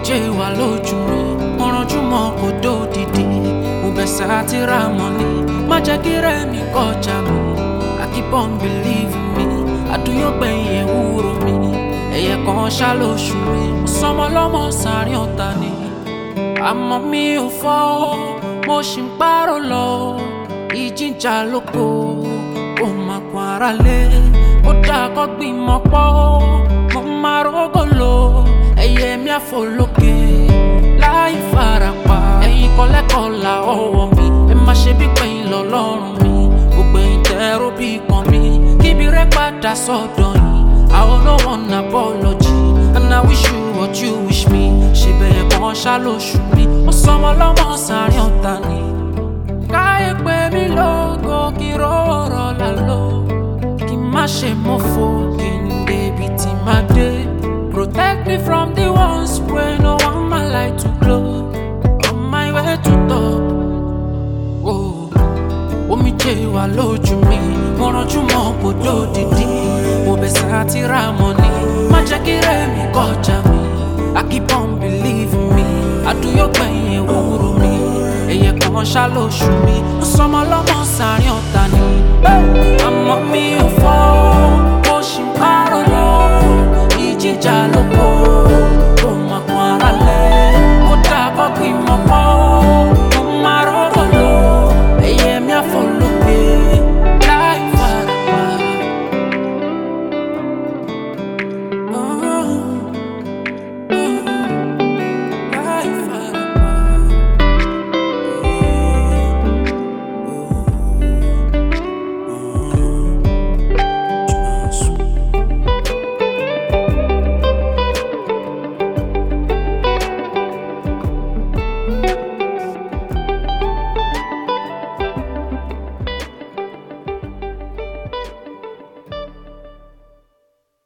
omijé wà lójú mi, mo rànjú mọ́ kò dódìdí, mo bẹ̀ sátírà mọ́ ni, má jẹ́ kí rẹ̀ mi kọjá mi. I keep on believing me, àdúyọ̀ gbẹ̀yìn ewúro mi, ẹyẹ kan ṣá lóṣù mi, sọmọ lọ́mọ sàárín ọ̀tá ni. Àmọ́ mi ò fọ́, mo ṣì ń pààrọ̀ lọ, ìjìjà lóko, ó máa kó ara lé, ó dáa kó gbìmọ̀ pọ̀, mo máa rógò lò, ẹyẹ mi àfò lókè, láì farapa, ẹ̀yin kọ́lẹ́kọ̀ọ́ la ọwọ́ mi, ẹ má ṣe bí pẹ̀yìn lọ́lọ́run mi, gbogbo ẹ̀yin tẹ́rọ bí kan mi, kíbi rẹ̀ padà sọ́dọ̀ yìí, I owe no one apology, and I wish you what you wish me, ṣe bẹ́ẹ̀ kan ṣá lóṣù mi, ó sọmọ lọ́mọ sàárín ọ̀tá ni. Káyé pé mi lógo kí rọ̀rọ̀ là lọ, kí má ṣe mọ́fò kí n débi tí má dé. Protect me from the ones wey no want my light to glow, on my way to top. Omijé wà lójú mi, mo rànjú mọ́ kò dódìdí, mo bẹ̀ sátírà mọ́ ni, má jẹ́ kí rẹ̀ mi kọjá mi. I keep on believing me, àdúyọ̀ gbẹ̀yìn ewúro mi, ẹyẹ kan ṣá lóṣù mi, ó sọmọ lọ́mọ sàárín ọ̀tá ni. Àmọ́ mi ò fọ́, mo ṣì ń pààrọ̀ lọ, ìjìjà ló